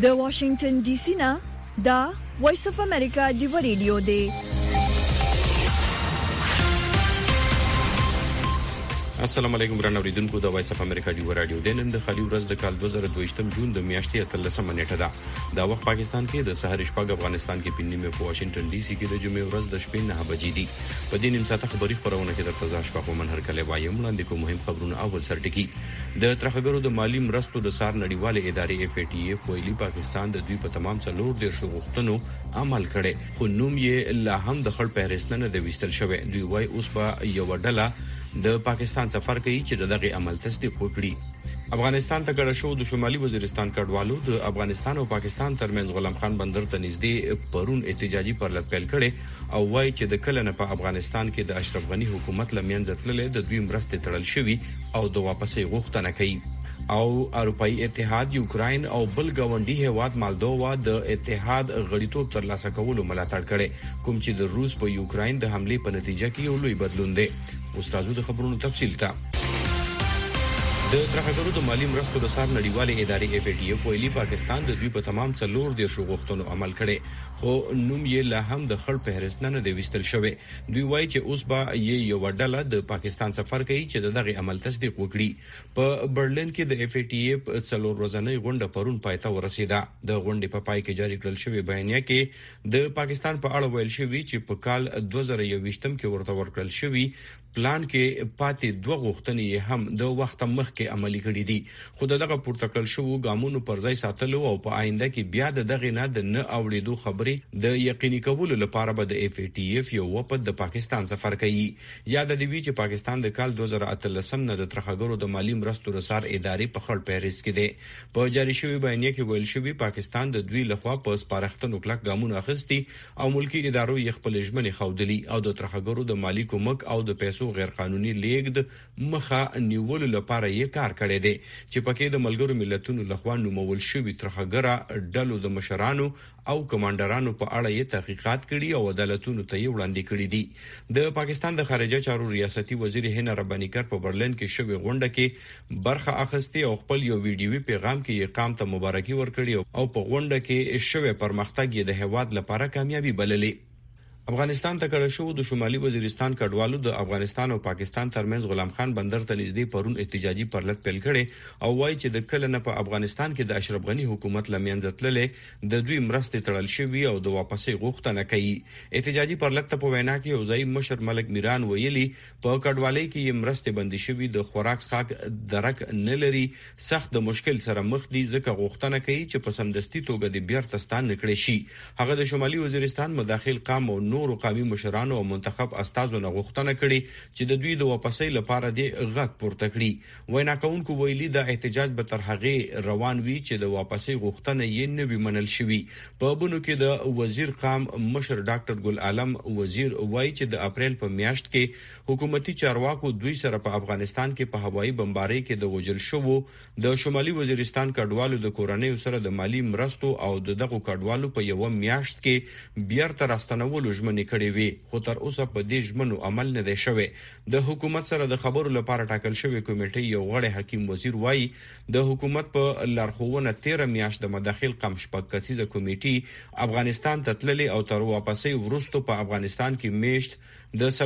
د واشنگټن ډي سي نه دا وایس اف امریکا دی ریډیو دی. السلام علیکم وران اوریدونکو د وایس اف امریکا دی رادیو د نن د خالي ورځ د کال 2022 جون د میاشتې 13 نیټه ده. دا وخت پاکستان کې د سحر شپږ، افغانستان کې پنځمه، په واشنگټن ډي سي کې د جمعې ورځ د شپې 9 بجې دي. په دې نیم ساعته خبري خبرونه کې د تازه شپه من هر کله وایم وړاندې کوم مهم خبرونه. اول سرټکی د ترخګرو د مالی مرستو د سار نړیواله ادارې FATF ویلي پاکستان د دوی په تمام څلور د شغښتنو عمل کړي، خو نوم یې لا هم د خړ پهرستنه د وستل شوی. دوی وای اوس به یو ډله د پاکستان سفر کوي چې دغه عمل تصدیق وکړي. افغانستان ته کډه شو د شمالي وزیرستان کډوالو د افغانستان او پاکستان ترمنځ غلام خان بندر ته نږدې پرون احتجاجي پرلط پیل کړي او وای چې د کله نه په افغانستان کې د اشرف غنی حکومت لمنځه تللې د دوی مرستې تړل شوی او د واپسې غوښتنه کوي. او اروپאי اتحاد یوکراین او بل ګاونډي هیواد مالدووا د اتحاد غړیتوب ترلاسه کولو ملاتړ کړي، کوم چې د روس په یوکراین د حمله په نتیجه کې یو لوی بدلون دی. استادو د خبرونو تفصیل ته د ترخګرو د مالی مرستو د سار نړیواله ادارې FATF ویلي پاکستان د دوی په تمام څلور د شغښتنو عمل کړي، خو نوم یې لا هم د خړ پهرستنه د وستل شوی. دوی وایي چې اوس به یو ډله د پاکستان سفر کوي چې دغه عمل تصدیق وکړي. په برلین کې د FATF څلور ورځنۍ غونډه پرون پایته ورسیده. د غونډې په پای کې جاری کړل شوی بیانیه کې د پاکستان په اړه ویل شوی چې په کال 2021 کې ورته ورکړل شوی پلان کې پاتې دوه غوښتنې هم د وخت مخکې عملي کړې دي، خو دغه پورته کړل شو ګامونو پر ځای ساتلو او په آینده کې بیا دغه نه د نه اوریدو خبرې د یقیني کولو لپاره به د FATF یو وفد د پاکستان سفر کوي. یاد دی چې پاکستان د کال 2013 نه د ترخګرو د مالی مرستو رسار ادارې په خړ پهرست کې دی. په جاری شوی بیانیه کې ویل شوی پاکستان د دوی لخوا په سپارښتنو کلک ګامونه اخیستي او ملکی ادارو یې خپل ژمنې خودلی او د ترخګرو د مالی کومک او د پیسو غیر قانوني لیږد مخه نیولو لپاره یې کار کړی دی، چې پکې د ملګرو ملتونو لخوا نومول شوی ترخګره ډلو د مشرانو او کمانډرانو په اړه یې تحقیقات کړي او عدالتونو ته یې وړاندې کړي دي. د پاکستان د خارجه چارو ریاستي وزیر هنا رباني کر په برلین کې شوی غونډه کې برخه اخیسته او خپل یو ویډیوي پیغام کې یې قام ته مبارکي ورکړي او په غونډه کې شوی پرمختګ یې د هیواد لپاره کامیابی بللې. افغانستان ته کډه شو د شمالي وزیرستان کډوالو د افغانستان او پاکستان ترمنځ غلام خان بندر ته نږدې پرون احتجاجي پرلط پیل کړي او وایي چې د کله نه په افغانستان کې د اشرف غنی حکومت لمنځه تللې د دوی مرستې تړل شوی او د واپسې غوښتنه کوي. احتجاجي پرلط ته په وینا کې وزای مشر ملک میران ویلي په کډوالۍ کې یې مرستې بندي شوی د خوراک څښاک درک نه لري، سخت د مشکل سره مخ دي، ځکه غوښتنه کوي چې په سمدستي توګه د بیرته ستان نکړي شي. هغه د شمالي وزیرستان مداخل قام او نورو قومي مشرانو او منتخب استازو نه غوښتنه کړي چې د دوی د واپسۍ لپاره د غږ پورته کړي. وینا کوونکو ویلي د احتجاج به تر هغه روان وي چې د واپسۍ غوښتنه یې نه وي منل شوی. په بونو کې د وزیر قام مشر ډاکټر ګل عالم وزیر وایي چې د اپریل په میاشت کې حکومتي چارواکو دوی سره په افغانستان کې په هوایي بمبارۍ کې د وژل شوو د شمالي وزیرستان کډوالو د کورنۍ سره د مالی مرستو او دغه کډوالو په یو میاشت کې بیرته راستنولو ژمنې کړې وی، خو تر اوسه په دې ژمنو عمل نه دی شوی. د حکومت سره د خبرو لپاره ټاکل شوی کمیټې یو غړی حکیم وزیر وایي د حکومت په لارښوونه 13 میاشت د مداخل قم شپږ کسیزه کمیټې افغانستان ته تللې او تر واپسې وروسته په افغانستان کې میشت د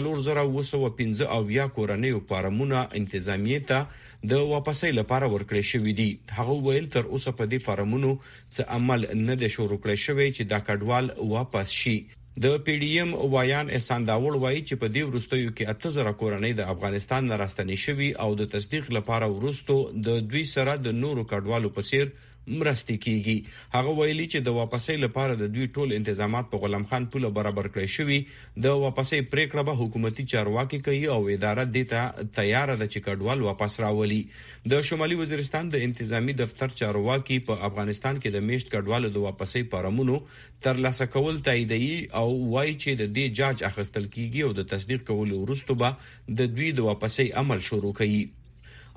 4215 کورنیو فارمونه انتظامیه ته د واپسۍ لپاره ورکړې شوې دي. هغه ویل تر اوسه په دې فارمونو څه عمل نه دی شروع کړی شوی چې دا کډوال واپس شي. د PDM وایان احسان داوړ وایي چې په دې وروستیو کې 8000 کورنۍ د افغانستان نه راستنې شوي او د تصدیق لپاره وروسته د دوی سره د نورو کډوالو په څیر مرستې کیږي. هغه ویلي چې د واپسۍ لپاره د دوی ټول انتظامات په غلام خان پوله برابر کړی شوی. د واپسۍ پریکړه به حکومتي چارواکي کوي او اداره د ته تیار ده چې کډوال واپس راولي. د شمالي وزیرستان د انتظامی دفتر چارواکي په افغانستان کې د میشت کډوالو د واپسۍ پرمونو ترلاسه کول تاییدي او وایي چې د دې جاج اخیستل کیږي او د تصدیق کولو وروسته به د دوی د واپسۍ عمل شروع کوي.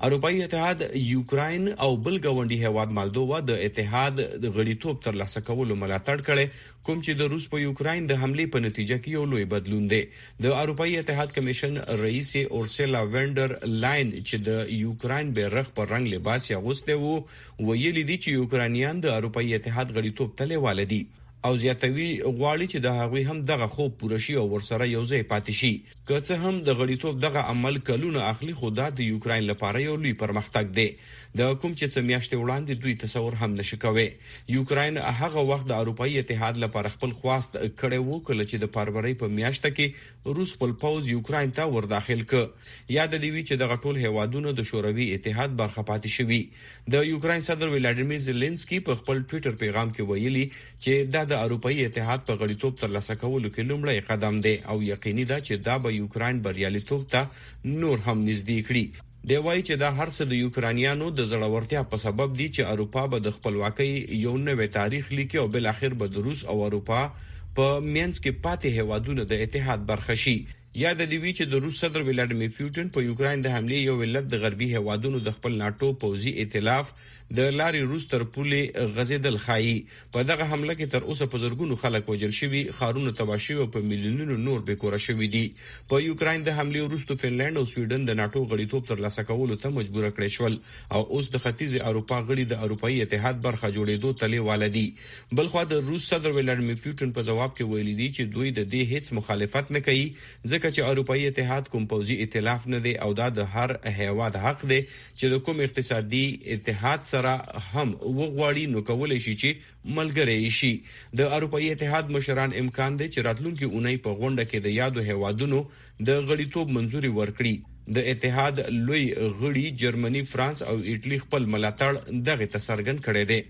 اروپאי اتحاد یوکراین او بل ګاونډي هیواد مالدووا د اتحاد د غړیتوب ترلاسه کولو ملاتړ کړي، کوم چې د روس په یوکراین د حمله په نتیجه کې یو لوی بدلون دی. د اروپאי اتحاد کمیشن رئیس اورسولا وینډر لاین چې د یوکراین بیرغ پر رنگ لباس یاغوسته وو، ویلي دي چې یوکرانیان د اروپאי اتحاد غړیتوب تله والدي او زیاتوي غواړي چې د هغوی هم دغه خوب پوره شي او ورسره یو ځای پاتې شي. که څه هم د غړیتوب دغه عمل کلونه اخلي، خو دا د یوکراین لپاره یو لوی پرمختګ دی د کوم چې سمیاشتې وړاندې دوی تصور هم نشي کوي. یوکراین هغه وخت د اروپאי اتحاد لپاره خپل خواست کړي وو کله چې د فروری په میاشت کې روس خپل پوز یوکراین ته ور داخل ک. یاد دی چې دغه ټول هیوادونو د شوروي اتحاد برخه پاتې شوي. د یوکراین صدر ولادیمیر زيلنسکي په خپل ټوئیټر پیغام کې ویلي چې د اروپאי اتحاد په غړیتوب ترلاسه کولو کې لومړی قدم دی او یقیني ده چې دا به یوکراین بریالیتوب ته نور هم نږدې کړي. دی وايي چې دا هر څه د یوکرانیانو د زړورتیا په سبب دي چې اروپا به د خپلواکۍ یو نوې تاریخ لیکي او بل اخر به د روس او اروپا په مینس کې پاتې هیوادونو د اتحاد برخه شي. یاد دی چې د روس صدر ولادیمیر پوتین په یوکراین د حمله یو ولادت د غربي هیوادونو د خپل ناتو پوځي ائتلاف د لاري روس تر پولې غزیدل خایي. په دغه حمله کې تر اوسه په زرګونو خلک وژل شوي، خارونه تباه شوي او په میلیونونو نور بیکوره شوي دي. په یوکراین د حمله وروسته فنلند او سویډن د ناتو غړیتوب ترلاسه کولو ته مجبور کړي شول او اوس د ختیځ اروپا غړي د اروپאי اتحاد برخه جوړېدو تلې والدي. بلخو د روس صدر ولادیمیر پوتین په جواب کې ویلي دي چې دوی د دې هیڅ مخالفت نه کوي، ځکه چې اروپאי اتحاد کوم پوځي ائتلاف نه دی او دا د هر هیواد حق دی چې د کوم اقتصادي اتحاد سره هم وغواړي نو کولای شي چې ملګری شي. د اروپאי اتحاد مشران امکان دی چې راتلونکي اونۍ په غونډه کې د یادو هیوادونو د غړیتوب منځوري ورکړي. د اتحاد لوی غړي جرمني، فرانس او ایټالي خپل ملاتړ دغه تسرګن کړي دي.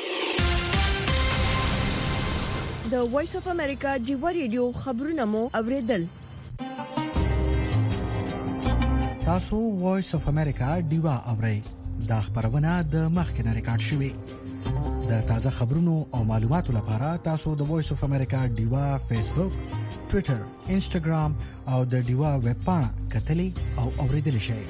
د وایس اف امریکا ډیوا ریډیو خبرونه مو اوریدل. تاسو وایس اف امریکا ډیوا اورئ. دا خبرونه د مخکنه ریکارډ شوې. د تازه خبرونو او معلوماتو لپاره تاسو د وایس اف امریکا ډیوا فیسبوک، ټوئیټر، انسټاګرام او د ډیوا ویب پاڼه کتلي او اوریدل شئ.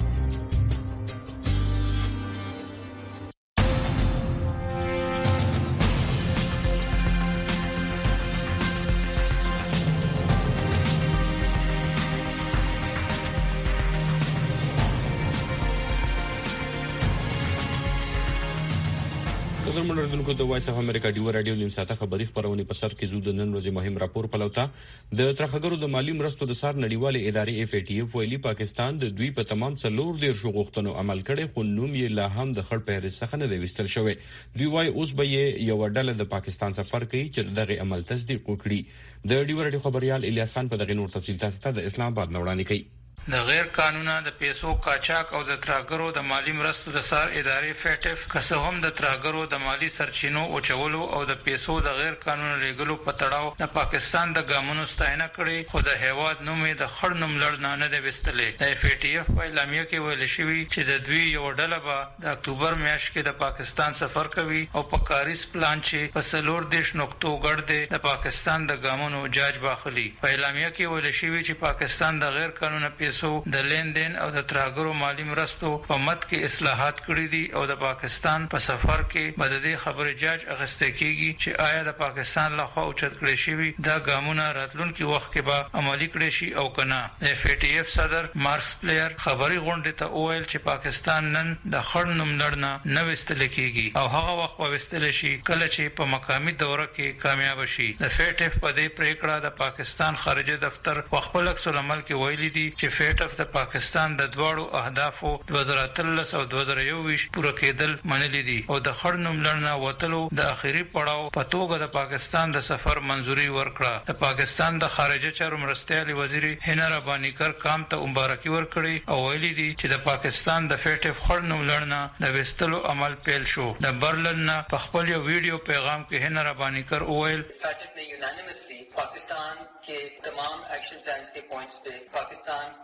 منوردونکو د وایس اف امریکا ډیو رادیو نیم ساعته خبری خبرونه په سر کې زود نن ورځې مهم راپور پلوتا. د ترخګرو د مالی مرستو د سار نړیوالې ادارې اف ای ټی اف ویلي پاکستان د دوی په تمام 4 غوښتنو عمل کړي، خو نوم یې لا هم د خړ په هرڅ څخه نه دی وستل شوی. دوی وايي اوس به یو ډله د پاکستان سفر کوي چې دغه عمل تصدیق وکړي. د ډیو رادیو خبريال الیاس خان په دغه نور تفصیل تاسو ته د اسلام آباد نوړاندې کوي. د غیر قانونه د پیسو قاچاق او د ترهګرو د مالی مرستو د سار ادارې فیټف که هم د ترهګرو د مالی سرچینو اوچولو او د پیسو د غیر قانونه لیږلو په تړاو د پاکستان د ګامونو ستاینه کړې، خو د هیواد نوم یې د خړ نوم لړ نه دی وستلې. د اف ای ټی اف په اعلامیه کې ویل شوي چې د دوی یو ډله به د اکتوبر میاشت کې د پاکستان سفر کوي او په کاریز پلان چې په 14 نقطو ګډ دی د پاکستان د ګامونو جاج باخلي. په اعلامیه کې ویل شوي چې پاکستان د غیر قانونه پیسو د لیندین او د ترهګرو مالی مرستو په مد کې اصلاحات کړې دي او د پاکستان په سفر کې به د دې خبرې جاج اخیسته کیږي چې آیا د پاکستان لخوا اوچت کړی شوی دا ګامونه راتلونکي وخت کې به عملي کړي شي او کنه. د اف ای ټی اف صدر مارکس پلیر خبري غونډه ته وویل چې پاکستان نن د خړ نوم لړنه نه وستل کیږي او هغه وخت به وستل شي کله چې په مقامي دوره کې کامیاب شي. د فیټف په دې پریکړه د پاکستان خارجه دفتر خپل عکس العمل کې ویلي دي چې فیټف د پاکستان د دوړو اهدافو 2013 او 2021 پوره کېدل منلي دي او د خړ نوم لړنه وتلو د اخیری پړاو په توګه د پاکستان د سفر منځوري ورکړه. د پاکستان د خارجه چارو مرستيالي وزیر هنا رباني کر کام ته مبارکي ورکړي او ویلي دي چې د پاکستان د فیټف خړ نوم لړنه د وستلو عمل پیل شو. د برلن نه په خپل یو ویډیو پیغام کې هنا رباني کر وویل فیټف نے یونانیمسلی پاکستان کے تمام ایکشن پلانز کے پوائنٹس پہ پاکستان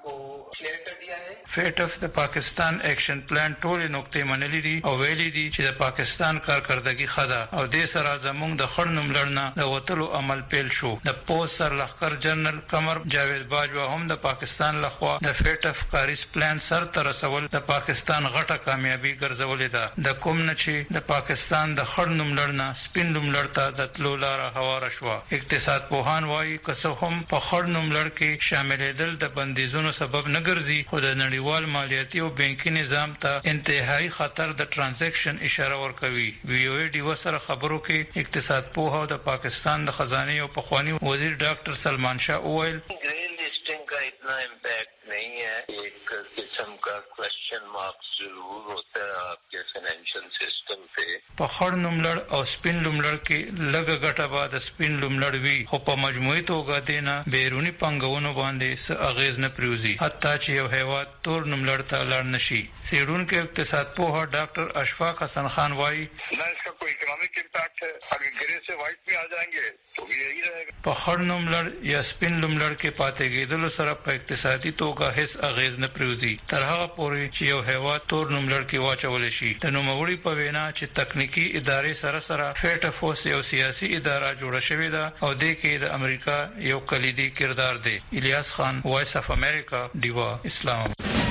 को क्लियर कर दिया है। FATF د پاکستان ایکشن پلان ټول نقطې منلې دي او ویلي دي چې د پاکستان کارکردګي خدا او د سره زموږ د خړنوم لړنا د وټلو عمل پیل شو. د پوسټ سر لخر جنرال قمر جاوید باجوا هم د پاکستان لخوا د FATF کاریز پلان سر تر رسول د پاکستان غټه کامیابی ګرځولې ده. د کوم نه چې د پاکستان د خړنوم لړنا سپین لوم لړتا د تلو لار هواره شو. اقتصاد پوهان وايي که څه هم په خړنوم لړ کې شاملېدل د بندیزونو سبب نه ګرځي خو د نړیوال مالیاتي او بانکي نظام ته انتهایی خطر د ترانزیکشن اشاره ورکوي. ویو ډي وسره خبرو کې اقتصاد پوه او د پاکستان د خزانه او پخوانی وزیر ډاکټر سلمان شاه اویل लिस्टिंग का इतना इम्पैक्ट नहीं है. एक किस्म का क्वेश्चन मार्क्स जरूर होता है आपके फाइनेंशियल सिस्टम पे. په خړ نوملړ او سپین لوملړ کې لږه ګټه به د سپین لوملړ وی خو په مجموعي توګه دینه بیرونی پنګونو باندې څه اغیز نه پریوزي حتی چې یو هیواد تور نوملړ ته لاړ نشي. سیډونکو اقتصاد پوه ډاکټر اشفاق حسن خان وایي نه इसका कोई इकोनॉमिक इम्पैक्ट है. अगर ग्रे से व्हाइट में आ जाएंगे तो भी यही रहेगा. په خړ نوملړ یا سپین لوملړ کې پاتې کېدل سره په اقتصادي توګه هیڅ اغیز نه پریوزي تر هغه پورې چې یو هیواد تور نوملړ کې واچول شي. د نوموړي په وینا چې تکنیکی ادارې سره FATF یو سیاسي اداره جوړه شوې ده او د کې د امریکا یو کلیدي کردار دی. الیاس خان، وایس اف امریکا، ډیوا، اسلام.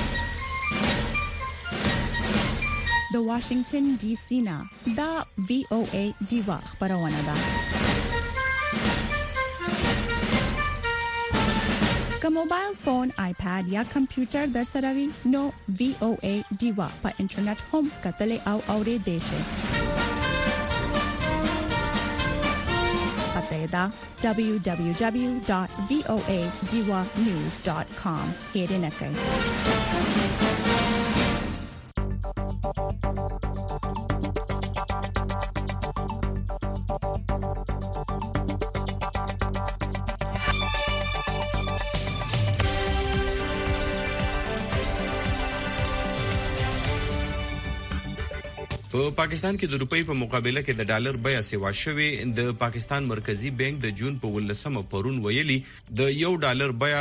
د واشنگټن ډي سي نه دا VOA ډیوا خبرونه ده. که موبایل فون، آیپاد یا کمپیوټر در سره وي نو VOA ډیوا په انټرنیټ هم کتلې او اورېدې شئ. پته دا www.voadiwanews.com هېرنه کړئ. په پاکستان کې د روپۍ په مقابله کې د ډالر بیه سیوا شوې. د پاکستان مرکزی بانک د جون په 18 پرون ویلي د $1 بیه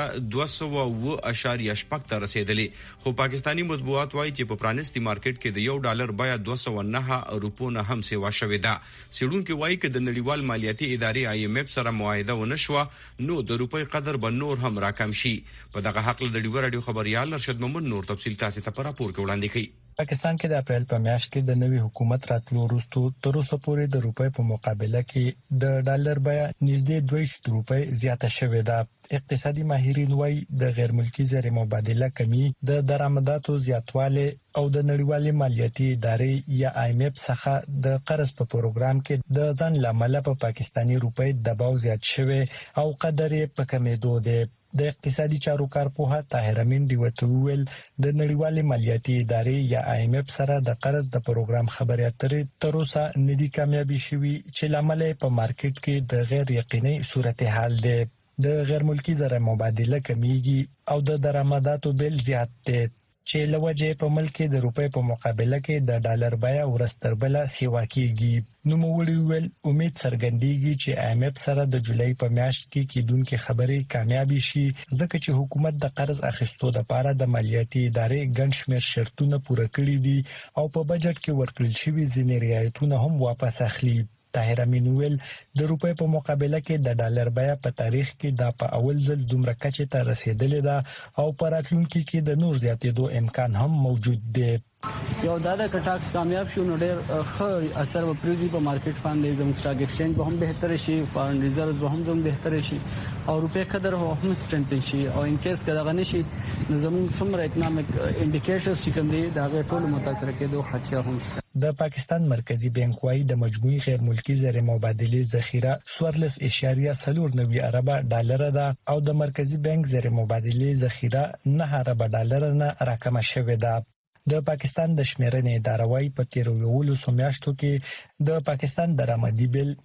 208.8 ته رسیدلې خو پاکستانی مطبوعات وايي چې په پرانستي مارکیټ کې د $1 بیه 209 روپو نه هم سیوا شوې ده. سیډونکو وايي چې د نړیوال مالیاتي ادارې IMF سره معاهده ونشوه نو د روپۍ قدر به نور هم راکم شي. په دغه حق له ډیو رادیو خبريال ارشد محمد نور تفصیل تاسو ته پر راپور کې وړاندې کړي. پاکستان کې د اپریل په میاشت کې د نوي حکومت راتلو وروسته تر اوسه پورې د روپۍ په مقابله کې د ډالر بیه نږدې 2 روپۍ زیاته شوې ده. اقتصادي ماهرین وايي د غیر ملکی زر مبادله کمی د درآمداتو زیاتواله او د نړیوالې مالیاتي ادارې یا IMF څخه د قرض په پروګرام کې د ځان لامل په پاکستانی روپۍ دباو زیات شوی او قدر یې په کمیدو دی. د اقتصادي چارو کارپوه طاهر امین دی ویل د نړیوالې مالیاتي ادارې یا IMF سره د قرض د پروګرام خبرې اترې تر اوسه ندي کامیابی شوي چې لامل په مارکیټ کې د غیر یقیني صورتحال دی. د غیر ملکی زر مبادله کمیږي او د درآمداتو بیل زیات دی چې لوجه په ملک کې د روپۍ په مقابله کې د ډالر بیه ورستر بل سیوا کیږي. نو موږ ویل امید څرګندېږي چې IMF سره د جولای په میاشت کې کیدونکو خبرې کامیابی شي ځکه چې حکومت د قرض اخیستو لپاره د مالیاتي ادارې ګڼ شمېر شرطونه پوره کړي دي او په بجټ کې ورکړل شوی ځینې رعایتونه هم واپس اخلي. طاهر امین ویل د روپۍ په مقابله کې د ډالر بیه په تاریخ کې د په اول ځل دومره کچې ته رسیدلې ده او په راتلونکي کې د نور زیاتېدو امکان هم موجود دی. یو دا د ټاکس کامیاب شو نو ډېر ښه اثر په پریزي په مارکیټ باندې زموږ سټاک ایکسچینج به هم بهتر شي، فارن ریزرቭ به هم زموږ بهتر شي او روپۍ قدر هم سټرنث شي او ان کیس کله غنشي زموږ څومره اکونومیک انډیکیټرز چې کوم دي دا غیر ټول متاثر کېدو خدشه هم شته. د پاکستان مرکزی بانک وايي د مجموعي غیر ملکی زر مبادله ذخیره 14.04 ارب ډالر ده او د مرکزی بانک زر مبادله ذخیره 9 ارب ډالر نه راکمه شوې ده. د پاکستان د شمیرنې اداره وايي په 13 میاشتو کې د پاکستان درآمدي بیل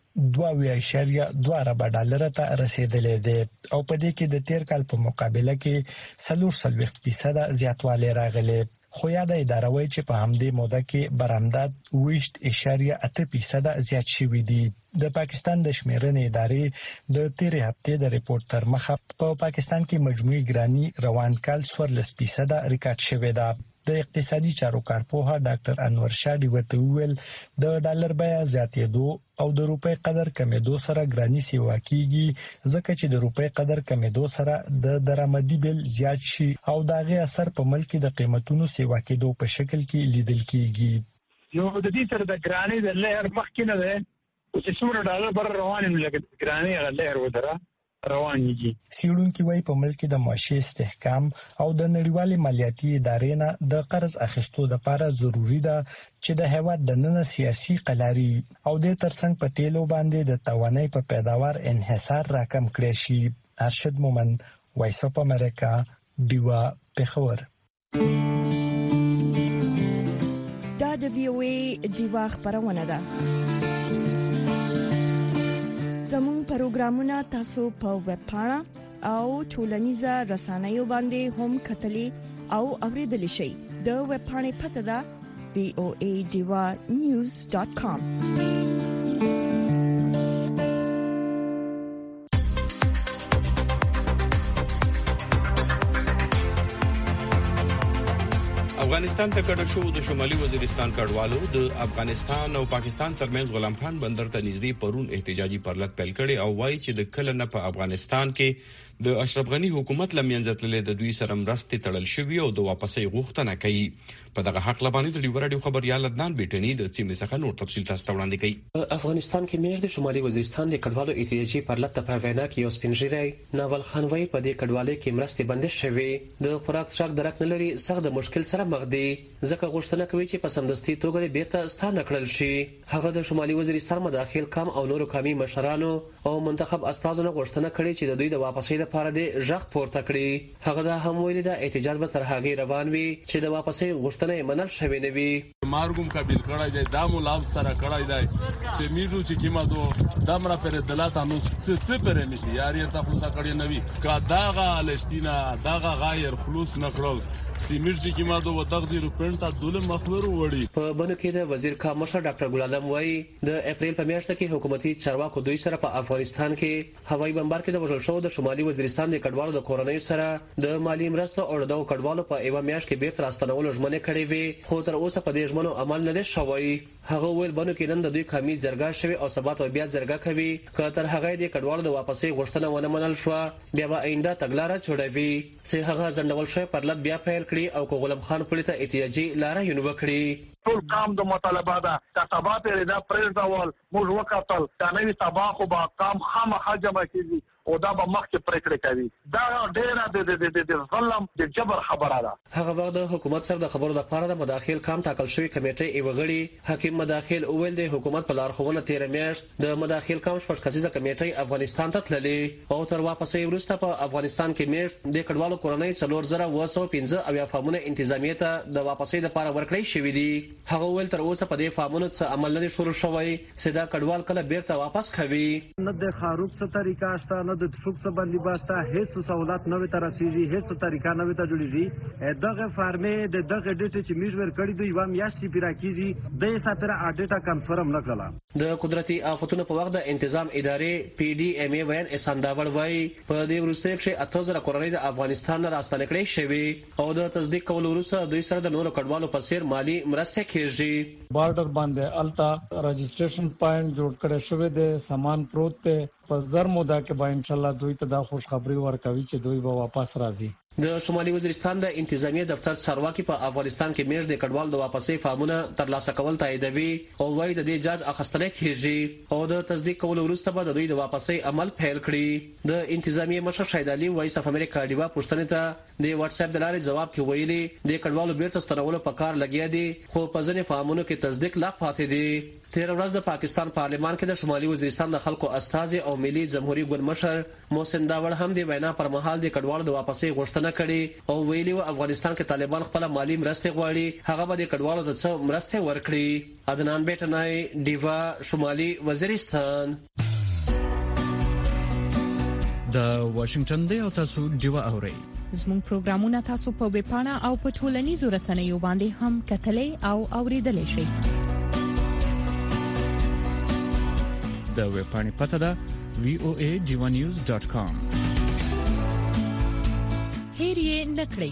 2.2 ارب ډالر ته رسیدلې ده او په دې کې د تیر کال په مقابله کې 40% زیاتوالی راغلی. خو یاد اداره وايي چې په همدې موده کې برآمدات 20.8% زیات شوي دي. د پاکستان د شمیرنې ادارې د تیرې هفتې د ریپورت تر مخه په پاکستان کې مجموعي ګرانی روان کال 14% ریکارډ شوې ده. د اقتصادي چارو کارپوه ډاکټر انور شاه وته ویل د ډالر بیه زیاتېدو او د روپۍ قدر کمیدو سره ګرانی سیوا کیږي ځکه چې د روپۍ قدر کمیدو سره د درآمدي بیل زیات شي او داغه اثر په ملک د قیمتونو سیوا کېدو په شکل کې لیدل کیږي. یو د دې سره د ګرانی د لهر مخکې نه ده چې څومره ډالر بر روان نه لګي ګرانی لهر ودره روانيږي. سیړونکو وايي په ملک د معاشي استحکام او د نړیوالې مالیاتي ادارې نه د قرض اخیستو لپاره ضروری ده چې د هیواد د نن سیاسي قلاري او د ترڅنګ په تیلو باندې د توانای په پیداوار انحصار راکم کړي شي. ارشد مومن، وایس اف امریکا، دیوا پېښور. دا د وی او ای دیوا خبرونه ده. زموږ پروګرامونه تاسو په ویب پاڼه او ټولنیزه رسنیو باندې هم کتلی او اوریدلی شئ. د ویب پاڼې پته ده voadiva.news.com. افغانستان ته کډه شو د شمالي وزیرستان کډوالو د افغانستان او پاکستان ترمنځ غلام خان بندر ته نږدې پرون احتجاجي پرلط پیل کړي او وایي چې د کله نه په افغانستان کې د اشرف غنی حکومت لمنځه تللې د دوی سره مرستې تړل شوې او د واپسۍ غوښتنه کوي. په دغه حق لبانې د لیور رادیو خبريال عدنان بیٹنی د سیمې څخه نور تفصیل تاسو ته وړاندې کوي. افغانستان کې میاشت د شمالي وزیرستان د کډوالو احتجاجي پرلط په وینا کې یو سپینږیری ناول خان وایي په دې کډوالۍ کې مرستې بندې شوې، د خوراک څښاک درک نه لري، سخت د مشکل سره مخ دي، ځکه غوښتنه کوي چې په سمدستي توګه بیرته ستانه کړل شي. هغه د شمالي وزیرستان مداخل کام او نورو قومي مشرانو او منتخب استازو غوښتنه کړې چې د دوی د واپسۍ لپاره د ژغ پورته کړي. هغه دا هم ویلي دا احتجاج به تر هغه روان وي چې د واپسۍ غوښتنه منل شوې نه وي. مارګوم قبول کړای دی دا مولاب سره کړای دی چې میډو چې کیما دو دمره پر دلاته نو څه پرې مشي یاري تاسو کړی نه وي کا داغه لشتینا داغه غیر خلوص نکړل ستیمرجی کی ما دو تقدیر پرنټا دول مخبر وړي. په بنو کې د وزیر کام مشر ډاکټر ګل عالم وایي د اپریل په میاشت کې حکومتي چارواکو دوی سره په افغانستان کې هوایي بمبار کې د وژل شو د شمالي وزیرستان د کډوالو د کورنۍ سره د مالی مرستو او د کډوالو په ایوا میاشت کې بیرته راستنولو ژمنه کړې وي، خو تر اوسه په دې ژمنو عمل نه دی شوی. هغه ویل بنو کې نن د دوی قومي جرګه شوی او سبات او بیا جرګه کوي که تر هغه د کډوالو د واپسې غوښتنه ونه منل شو بیا به آینده تګلارې جوړوي. چې هغه ځندول شوی پرلط بیا پیل کړي او غلام خان پولیس ته احتجاجي لاره یې وکړي. ټول قام د مطالبه ده کتابه پیدا پرېږدول موږ وکړل دا نوې تباہ خو به قام خامخا جمع کیږي او دا به مخکې پریکړه کوي. دا ډیره د ظلم د جبر خبره ده. هغه وخت د حکومت سره د خبرو لپاره د مداخل کام ټاکل شوی کمیټه ایوغړي حکیم مداخل اول د حکومت په لارښوونه 13 میاشت د مداخل کام شپږ کسیزه کمیټه افغانستان ته تللې او تر واپسې وروسته په افغانستان کې میاشت د کډوالو کورنۍ 4015 او فامونه انتظامیه ته د واپسې لپاره ورکړی شوې دي. هغه ول تر اوسه په دې فامونو څخه عمل نه شروع شوی چې دا کډوال کله بیرته واپس کوي. نه د خاروق څه طریقه شته نه د څوک څه باندې باسته هیڅ سہولت نه وي تر رسیدي هیڅ طریقه نه وي ته جوړیږي. دغه فارمې د دغه ډیټ چې میژور کړی دوی و میاشتې پیرا کیږي د ساتره اډیټا کنفرم نه کړل. د قدرتي آفتونو په وخت د تنظیم ادارې پی ډی ایم ای وین احسان داوړ وایي په دې وروسته کې 8000 کورنۍ د افغانستان نه راستنه کړې شوی او د تصدیق کولو وروسته دوی سره د نورو کډوالو په څیر مالی مرسته کیږي. بارډر باندې التا رجسټریشن پوینټ جوړ کړی شوی دی، سامان پروت دی. په زر موده کې به ان شاء الله دوی ته دا خوشخبری ورکوي چې دوی به واپس راځي. د شمالي وزیرستان د انتظامیه دفتر چارواکي په افغانستان کې میژ د کډوال د واپسې فارمونه ترلاسه کول تاییدوي او وايي د دې جاج اخیستل کیږي او د تصدیق کولو وروسته به د دوی د واپسې عمل پیل کړي. د انتظامیه مشر شاهد علي وایس اف امریکا دیوا پښتنه ته د واتس اپ د لارې جواب کې ویلي د کډوالو بیرته ستنولو په کار لګیا دي خو په ځینې فارمونو کې تصدیق لا پاتې دي. تیر ورځ د پاکستان پارلمان کې د شمالي وزیرستان د خلکو استازي او ملي جمهوریت ګوند مشر محسن داوړ هم د وینا پر مهال د کډوالو د واپسې غوښتنه کړې او ویلي و افغانستان کې طالبان خپل مالی مرستې غواړي هغه به د کډوالو ته څه مرستې ورکړي. عدنان بیٹنای دیوا شمالي وزیرستان. د واشنگټن دی او تاسو دیوا اورئ. زموږ پروګرامونه تاسو په ویب پاڼه او په ټولنیزو رسنیو باندې هم کتلې او اوریدلې شئ. د ویبپاڼې پته ده voajivanews.com. هیر یې نکړئ.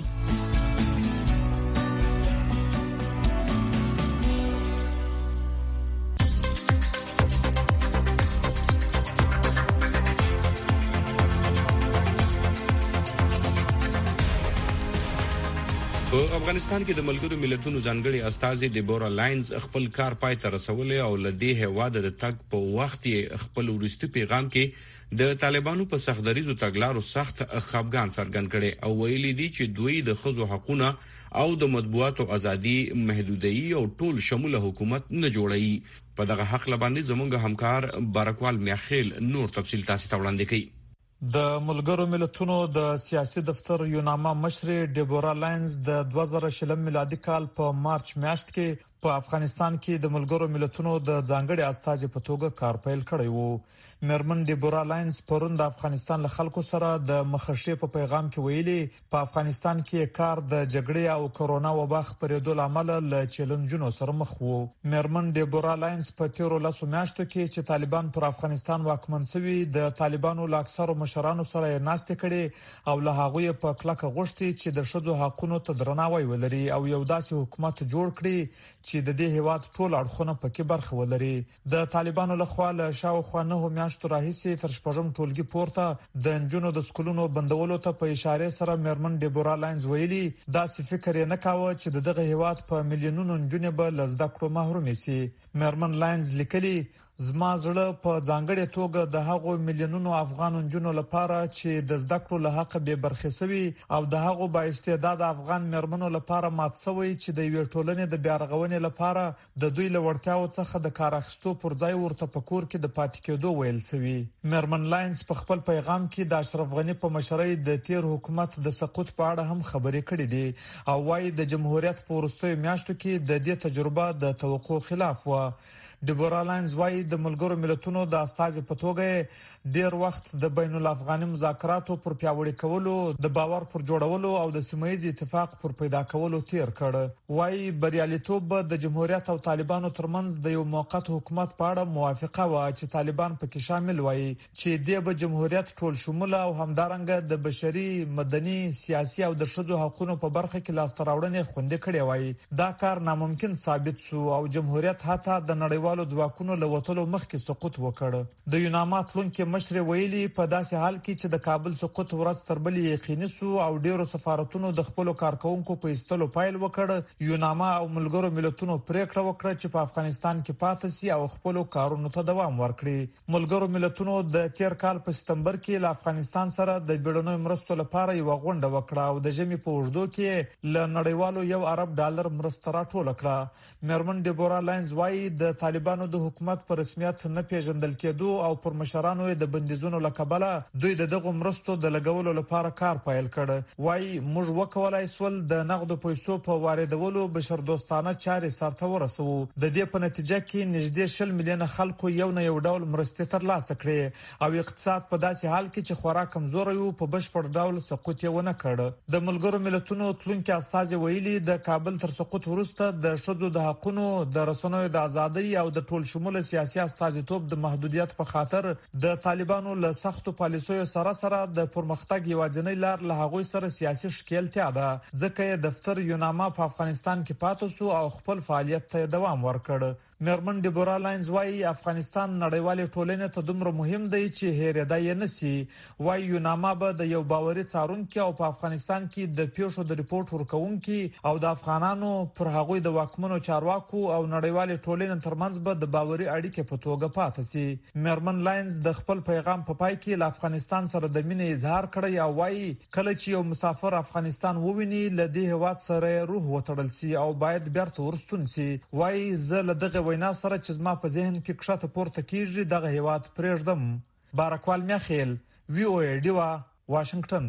په افغانستان کې د ملګرو ملتونو ځانګړي استازي ډیبورا لاینز خپل کار پای ته رسولې او لدې هواده د تګ په وخت یې خپل ورستي پیغام کې د طالبانو په سختدریزو تګلارو سخت خفګان څرګند کړي او ویلي دي چې دوی د ښځو حقوقونه او د مطبوعاتو ازادي محدودي او ټول شموله حکومت نه جوړي. په دغه حق لباندې زموږ همکار بارکوال میاخیل نور تفصیل تاسو ته وړاندې کوي. د ملګرو ملتونو د سیاسي دفتر یوناما مشر ډیبورا لاینز د 2020 میلادي کال په مارچ میاشت کې په افغانستان کې د ملګرو ملتونو د ځانګړي استازي په توګه کار پیل کړی وو. مرمن ډیبورا لاینز پرون د افغانستان له خلکو سره د مخښې په پیغام کې ویلي په افغانستان کې کار د جګړې او کرونا وبا خپرېدو لامل له چیلنجونو سره مخ وو. مرمن ډیبورا لاینز په تیرو لاسو میاشتو کې چې طالبان پر افغانستان واکمن شوي د طالبانو له اکثرو مشرانو سره ناستې کړي او له هغه په کلکه غوښتي چې د شذو حقوقو ته درناوی ولري او یو داسې حکومت جوړ کړي چې د دې هیواد ټول اړخونه پکې برخه ولري. د طالبانو لخوا له شاوخوا 9 میاشتو راهیسې تر شپږم ټولګي پورته د انجونو د سکولونو بندولو ته په اشاره سره مرمن ډیبورا لاینز ویلي داسې فکر یې نه کاوه چې دغه هیواد په میلیونونو انجونې به له زده کړو محروم شي. مرمن لاینز لیکلي زما زړه په ځانګړي توګه د هغو میلیونونو افغان انجونو لپاره چې د زده کړو له حق به برخه سوي او د هغو با استعداد افغان مرمنو لپاره مات شوی چې د یو ټولنې د بیارغونې لپاره د دوی لوړتیاو څخه د کار اخیستو پر ځای ورته پکور کې د پاتې کېدو ویل شوی. مرمن لاینز په خپل پیغام کې د اشرف غنی په مشرۍ د تیر حکومت د سقوط په اړه هم خبرې کړې دي او وايي د جمهوریت په وروستیو میاشتو کې د دې تجربه د توقع خلاف و. ډیبورا لاینز وايي د ملګرو ملتونو د استازي په توګه ډیر وخت د بین الافغاني مذاکراتو پر پیاوړي کولو د باور پر جوړولو او د سیمه‌ییز اتفاق پر پیدا کولو تیر کړ. وايي بریالیتوب د جمهوریت او طالبانو ترمنځ د یو موقت حکومت په اړه موافقه و چې طالبان پکې شامل وای چې د جمهوریت ټول شموله او همدارنګه د بشري مدني سیاسي او د شذو حقوقو په برخه کې لاسته راوړنې خوندې کړې وای. دا کار ناممکن ثابت شو او جمهوریت حتی د نړیوالو ځواکونو له وټلو مخکې سقوط وکړ. د یوناما تلونکو مشر ویلي په داسې حال کې چې د کابل سقوط ورځ تر بلې یقیني سو او ډیرو سفارتونو د خپل کارکونکو په ایستلو پایل وکړ. یوناما او ملګرو ملتونو پریکړه وکړه چې په افغانستان کې پاتې شي او خپل کارونو ته دوام ورکړي. ملګرو ملتونو د تیر کال په سپتمبر کې له افغانستان سره د بیړنیو مرستو لپاره یو غونډه وکړه او د ژمي په اوږدو کې له نړیوالو $1 ارب مرسته راټول کړه. مرمن ډیبورا لاینز وايي د طالبانو د حکومت په رسمیت نه پیژندل کېدو او پر مشرانو د بندیزونو لکبله دوی دغه مرستو د لګولو لپاره کار پیل کړ. وايي موږ وکولای سول د نقدو پیسو په واردولو بشردوستانه چارې سرته ورسو. د دې په نتیجه کې نږدې 10 میلیون خلکو یو نه یو ډول مرستې ترلاسه کړې او اقتصاد په داسې حال کې چې خورا کمزوري او په بشپړ ډول سقوط یې ونه کړ. د ملګرو ملتونو تلونکي استازي ویلي د کابل تر سقوط وروسته د شذو د حقوقو د رسنیو د ازادۍ او د ټول شموله سیاسي استازیتوب د محدودیت په خاطر د طالبانو له سختو پالیسیو سره د پرمختګ یوازینۍ لار له هغوی سره سیاسي شکلتیا ده. ځکه دفتر یوناما په افغانستان کې پاتې شو او خپل فعالیت ته دوام ورکړ. مرمن ډیبورا لاینز وايي افغانستان نړیوالې ټولنې ته دومره مهم دی چې هېرېدا یې نسی. وايي یوناما به د یو باوري څارونکو او په افغانستان کې د پیښو د ریپورت ورکوونکو او د افغانانو پر هغوی د واکمنو چارواکو او نړیوالې ټولنې ترمنځ به د باوري اړیکې په توګه پاتې شي. مرمن لاینز د خپل پیغام په پای کې له افغانستان سره د مینې اظهار کړی او وايي کله چې یو مسافر افغانستان وویني له دې هواد سره روح وتړل شي او باید بیرته ورستون شي. وايي زه له دغه وینا سره چې زما په ذهن کې کښته پورته کیږي دغه هیواد پرېږدم. بارکوال میاخیل VOA ډیوا واشنگټن.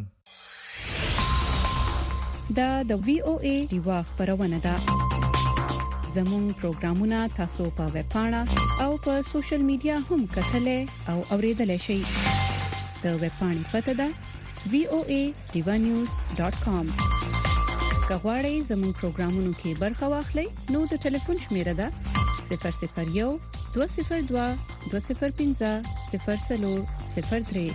دا د VOA ډیوا خبرونه ده. زموږ پروګرامونه تاسو په ویب پاڼه او په سوشل میډیا هم کتلای او اوریدلای شئ. د ویب پاڼې پته ده voajivanews.com. کغواړئ زموږ پروګرامونو کې برخه واخلئ نو د ټلیفون شمیره ده 001 202 20500403.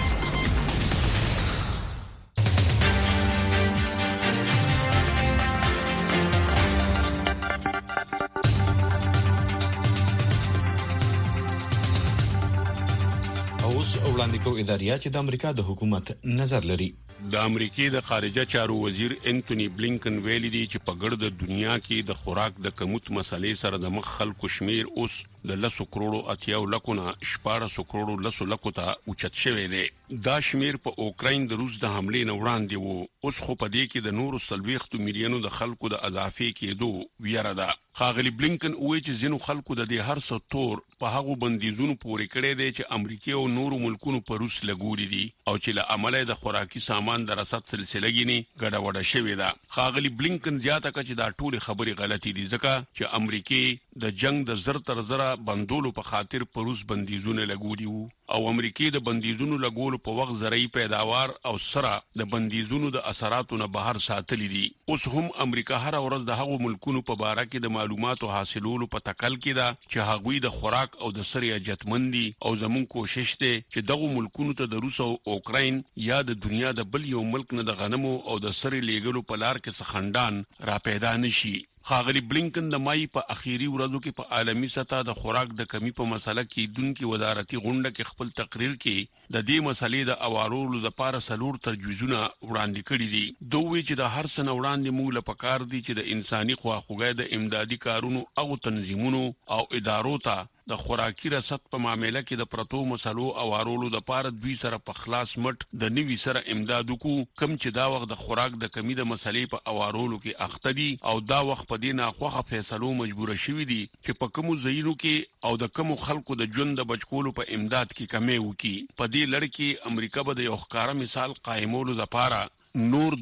وړاندې کوو اداریه چې د امریکا د حکومت نظر لري. د امریکای د خارجه چارو وزیر انټونی بلینکن ویلي دی چې په ګرد دنیا کې د خوراک د کموت مسلې سره د مخ خلکو شمیر اوس د 10 کروڑو 80 لکو نه 14 کروڑو 10 لکو ته اوچت شوی دی. دا شمیر په اوکراین د روس د حملې نه وړاندې وو. اوس خو په دې کې د نورو 30 میلیونو د خلکو د اضافي کېدو ویره ده. ښاغلي بلینکن وایي چې ځینو خلکو د دې هر څه تور په هغو بندیزونو پورې کړی دی چې امریکا او نورو ملکونو په روس لګولي دي او چې له عمله د خوراکي سامان د رسد سلسله کې ګډوډه شوې ده. ښاغلي بلینکن زیاته کړه چې دا ټول خبرې غلطي دي ځکه چې امریکا د جنگ د زر تر زره بندولو په خاطر په روس بندیزونه لګولي وو او امریکا د بندیزونو لګولو په وخت زرعي پیداوار او سره د بندیزونو د اثراتو نه بهر ساتلي دي. اوس هم امریکا هر ورځ د هغو ملکونو په باره کې د معلوماتو حاصلولو په تکل کې ده چې هغوی د خوراک او د سرې اجتمندي او زمون کوشش ده چې دغه ملکونو ته د روس او اوکراین یا د دنیا د بل یو ملک نه د غنمو او د سرې لیږلو په لار کې خندان را پیدا نشي. ښاغلي بلینکن د مای په اخیری ورځو کې په عالمي سطح د خوراک د کمی په مسله کې دونکو وزارتي غونډه کې خپل تقریر کې د دې مسلې د اوارولو لپاره سلور تجویزونه وړاندې کړي دي. دوی چې د هر څه وړاندې موږ له پکار دي چې د انساني خواخوږۍ د امدادي کارونو او تنظیمونو او ادارو ته د خوراکي رسد په معاملې کې د پرتو مسلو اوارولو د پاره دوی سره په خلاص مټ د نوي سره امداد وکړو کم چې دا وخت د خوراک د کمی د مسلې په اوارولو کې اخته دي او دا وخت په دې ناخوخه فیصلو مجبور شوي دي چې په کومو ځایونو کې او د کومو خلکو د ژوند د بچکولو په امداد کې کمی وکړي. په دې لړ کې امریکا به د یو ښکارا مثال قائمولو لپاره نور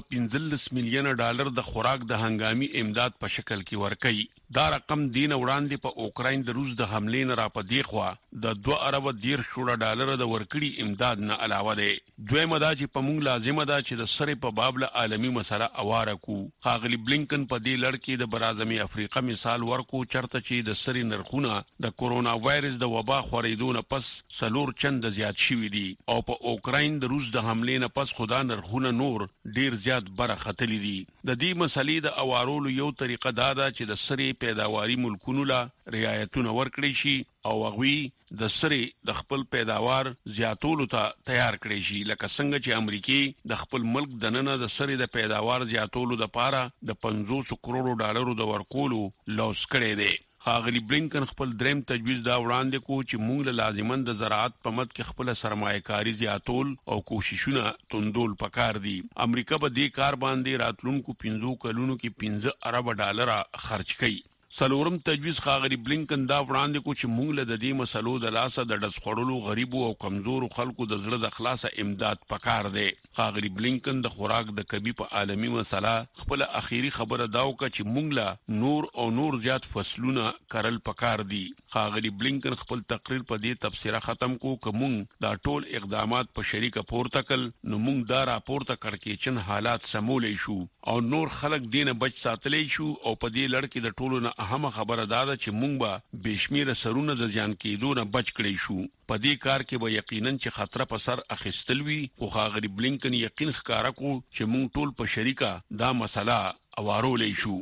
215 میلیون ډالر د خوراک د هنګامي امداد په شکل کې ورکړي. دا رقم دین وړاندې په اوکراین د روس د حملې نه را پدې خوا د 2 ارب $10 د ورکړي امداد نه علاوه ده. دویمه دا چې په موږ لازمه ده چې د سره په بابل عالمي مسله اواره کو. ښاغلي بلینکن په دې لړ کې د برازمي افریقا مثال ورکو چرته چې د سره نرخونه د کورونا وایرس د وبا خورېدو نه پس سلور چند زیات شوي دي او په اوکراین د روس د حملې نه پس خدا نرخونه نور ډیر زیات برخطلی دي. د دې مسلې د اوارولو یو طریقه دا ده چې د سره پیداواري ملکونو لا رعایتونه ورکړي شي او هغوی د سره د خپل پیداوار زیاتولو ته تیار کړي شي لکه څنګه چې امریکا د خپل ملک دننه د سره د پیداوار زیاتولو لپاره د 50 کروڑو ډالرو د ورکولو لوس کړي دي. ښاغلي بلینکن خپل دریم تجویز دا وړاندې کو چې موږ له لازمن د زراعت په مد کې خپل سرمایه‌کاري زیاتول او کوششونه توندول پکار دي. امریکا به دې کار باندې راتلونکو 5 کلونو کې $15 ارب خرج کړي. سلورم تجویز ښاغلي بلینکن دا وړاندې کو چې موږ له دې مسلو د لاسه د ډز خړلو غریبو او کمزورو خلکو د زړه د خلاصه امداد پکار دی. ښاغلي بلینکن د خوراک د کمی په عالمي مسله خپل اخیری خبره دا وکړه چې موږ له نور زیات فصلونه کرل پکار دي. ښاغلي بلینکن خپل تقریر په دې تفسیره ختم کو چې موږ دا ټول اقدامات په شریکه پورته کړل نو موږ دا راپورته کړکېچن حالات سمولې شو او نور خلک دینه بچ ساتلې شو او په دې لړ کې د ټولو نه اهم خبره دا ده چې موږ به بشمیره سرونه د ځان کېدو نه بچ کړی شو. په دې کار کې به یقینا چې خطر په سر اخیستل وي خو ښاغلي بلینکن یقین ښکارا کو چې موږ ټول په شریکه دا مسله اوارولې شو.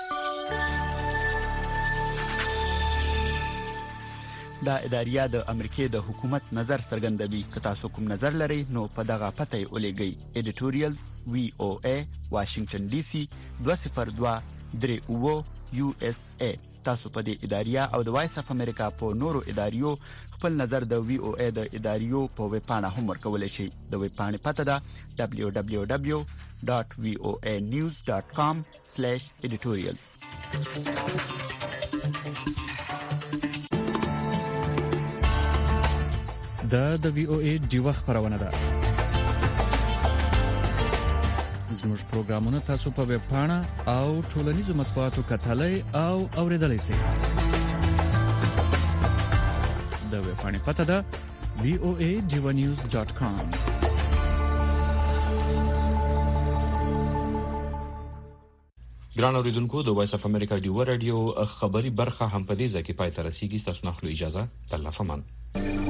دا اداریه د امریکای د حکومت نظر څرګندوي. که تاسو کوم نظر لرئ نو په دغه پته یې ولېږئ. editorials VOA Washington DC 202-39 USA. تاسو په دې اداریه او د وایس اف امریکا په نورو اداریو خپل نظر د VOA د اداریو په ویب پاڼه هم ورکولای شئ. د ویب پاڼې پته ده www.voanews.com/editorials. د VOA ډیوه خبرونه ده. زموږ پروګرامونه تاسو په ویب پاڼه او ټولنیزو مطبوعاتو کتلای او اوریدلای شئ. د ویب پاڼې پته ده voanews.com. ګران اوریدونکو د وایس اف امریکا ډیو رادیو خبری برخه هم په دې ځکه پای ته رسیدي. تاسو نه خلو اجازه تلفمان